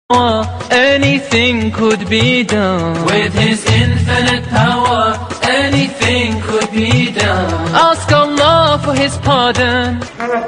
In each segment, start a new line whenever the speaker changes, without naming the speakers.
anything could be done.
With His infinite power, anything could be done.
Ask Allah for His pardon.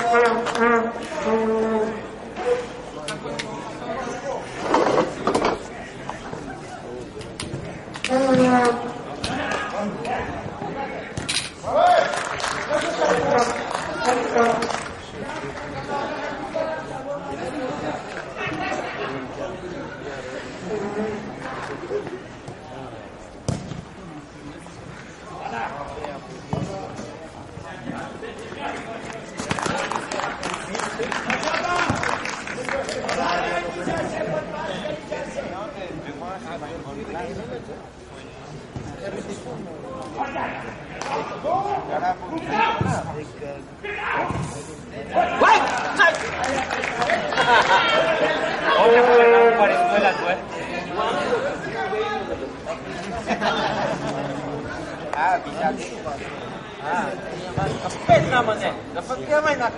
Kapit naman eh. Dapat kaya may nak...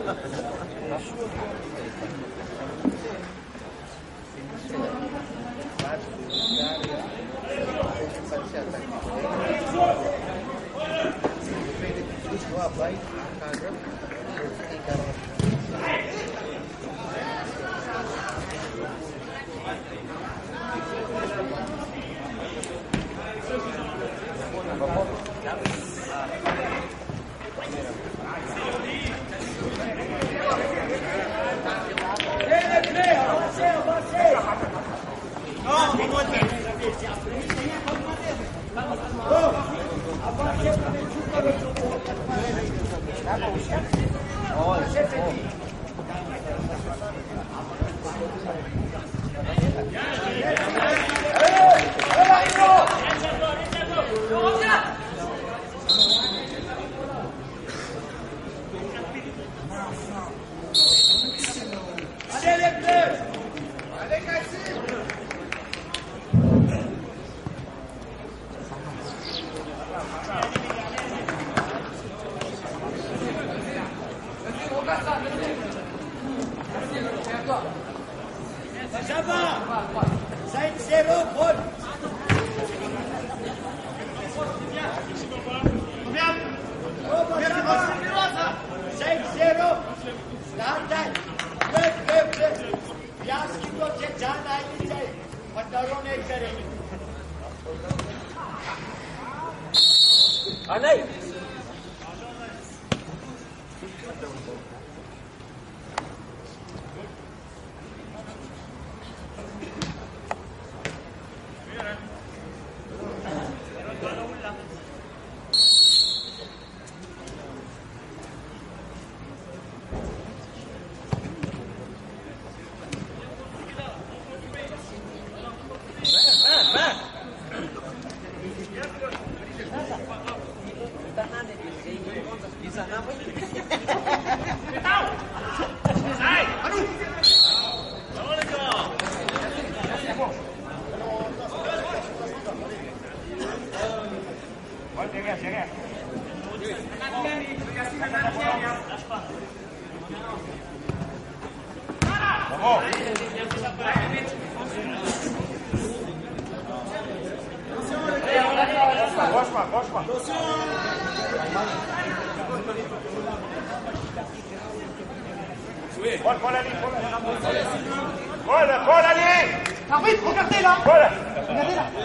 Regardez là. Regardez là.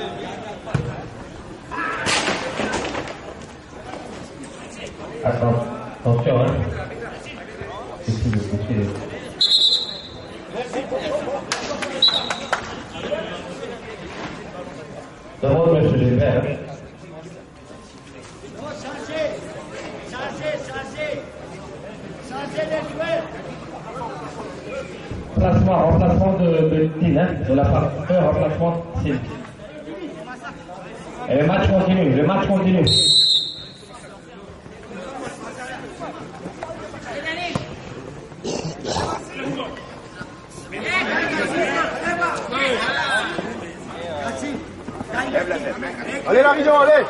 Attention, hein. Continuez. D'abord, monsieur Gilbert.
Changez les joueurs.
Remplacement de Tine, hein, de la part remplacement Tine. Et le match continue.
Allez la vision, allez.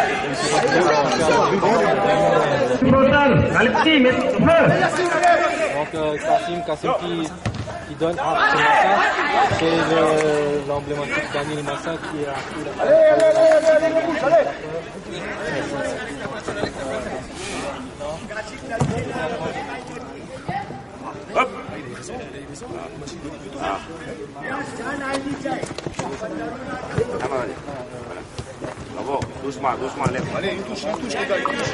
Total, allez, mais feu.
Donc Kassim qui donne à Massa, c'est l'emblématique Daniel Massa qui a pris la
Hop. Bravo, doucement, lève. Allez, une touche, les gars, une touche.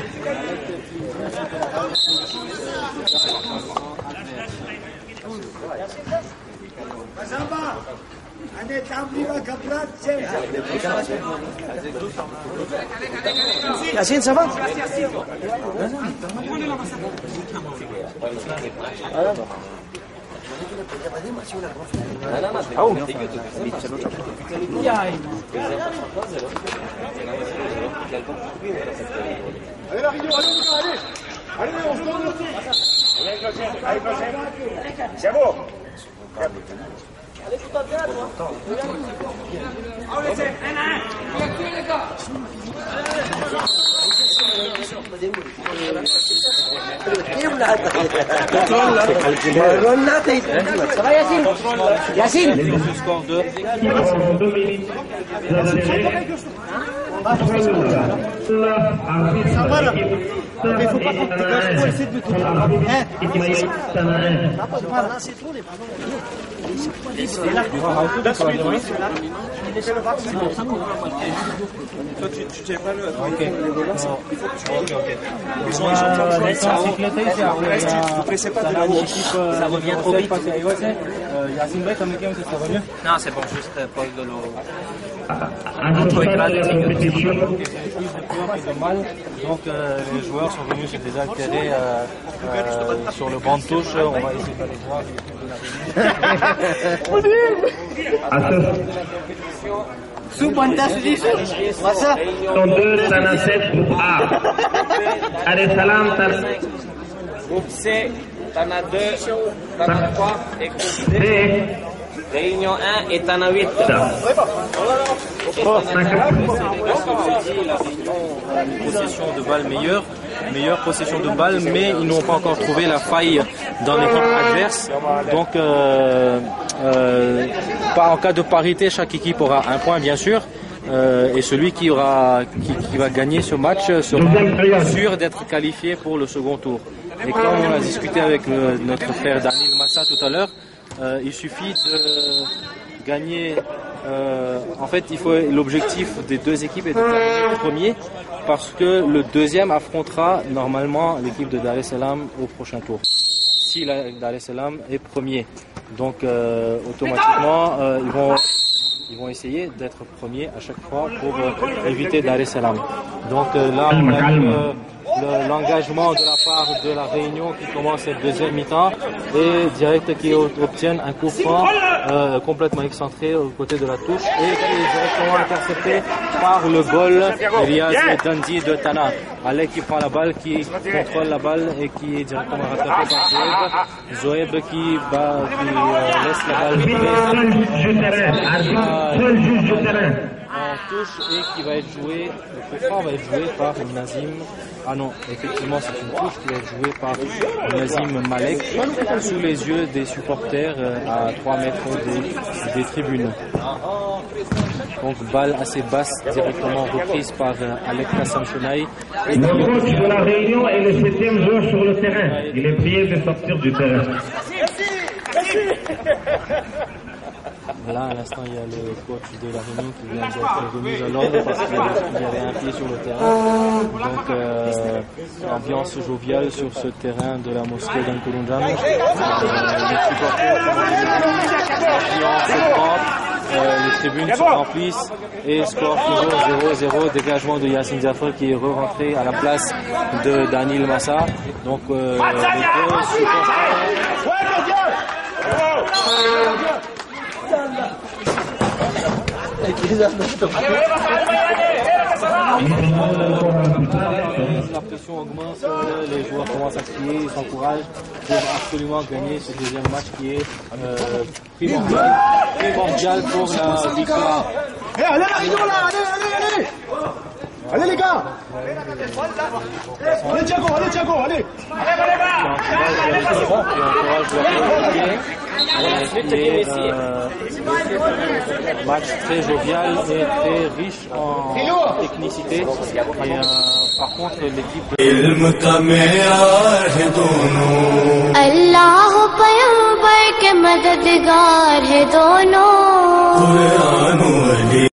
Yacine, ça va?
Allez, la Réunion, allez. Allez, on se donne le tour. Allez, c'est bon. Allez, tout à bien, toi. Allez, c'est
1-1. Ça va Yacine? Yacine?
Le score de
Ça va là. Mais il faut pas qu'on te gâche pour essayer de tout. C'est trop les
Toi, tu sais pas le.
Ok.
Ils sont vous pressez pas de la
Ça revient trop vite.
Yacine Bey, comme ça va mieux?
Non, c'est bon, juste Paul de l'eau.
Donc les joueurs sont venus se désaltérer sur le banc de touche. On va essayer d'aller voir.
Sont 2, Tana 7, groupe A. Allez, salam,
Groupe C, Tana 2, Tana 3 et groupe D. Réunion 1 et Tana 8.
Possession de balle meilleure possession de balle, mais ils n'ont pas encore trouvé la faille dans l'équipe adverse. Donc, en cas de parité, chaque équipe aura un point, bien sûr. Et celui qui va gagner ce match sera sûr d'être qualifié pour le second tour. Et comme on a discuté avec notre frère Daniel Massa tout à l'heure, il suffit de gagner. En fait, l'objectif des deux équipes est de terminer premier, parce que le deuxième affrontera normalement l'équipe de Dar es Salaam au prochain tour. Si Dar es Salaam est premier, donc automatiquement ils vont essayer d'être premiers à chaque fois pour éviter Dar es Salaam. Donc là, on a l'engagement de la part de la Réunion qui commence cette deuxième mi-temps et direct qui obtiennent un coup franc complètement excentré aux côtés de la touche et qui est directement intercepté par le goal Riaz Dandi de Tana. Alec qui prend la balle, qui contrôle la balle et qui est directement rattrapé par Zoeb qui laisse la balle en touche et qui va être joué, le coup franc va être joué par Nazim. Ah non, effectivement c'est une touche qui va être jouée par Nazim Malek sous les yeux des supporters à 3 mètres des tribunes. Donc balle assez basse directement reprise par Alec Kassam Chounaï.
Le coach de la Réunion est le 7e joueur sur le terrain. Il est prié de sortir du terrain.
Là, à l'instant, il y a le coach de la Réunion qui vient d'être remis à l'ordre parce qu'il y avait un pied sur le terrain. Donc, ambiance joviale sur ce terrain de la mosquée d'Ankurunjan. Les tribunes se remplissent et score toujours 0-0. Dégagement de Yacine Jaffer qui est re-rentré à la place de Daniel Massa. Donc, les deux la pression augmente, les joueurs commencent à crier, ils s'encouragent pour absolument gagner ce deuxième match qui est primordial pour la victoire.
Allez, allez. Allez les gars. Allez Thiago, allez.
Match très jovial et très riche en technicité. Et, par contre, l'équipe.
अल्लाह पैगंबर के मददगार है दोनों